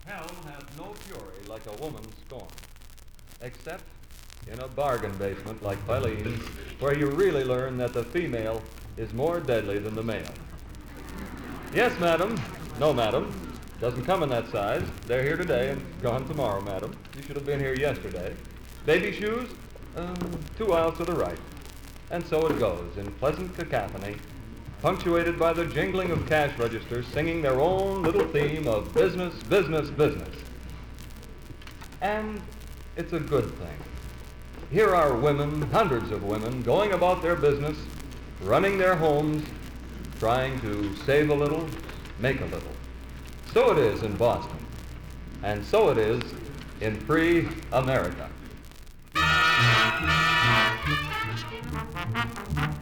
Hell has no fury like a woman scorned, except in a bargain basement like Filene's, where you really learn that the female is more deadly than the male. Yes, madam. No, madam. Doesn't come in that size. They're here today and gone tomorrow, madam. You should have been here yesterday. Baby shoes? 2 aisles to the right. And so it goes in pleasant cacophony, punctuated by the jingling of cash registers singing their own little theme of business, business, business. And it's a good thing. Here are women, hundreds of women, going about their business, running their homes, trying to save a little, make a little. So it is in Boston, and so it is in free America.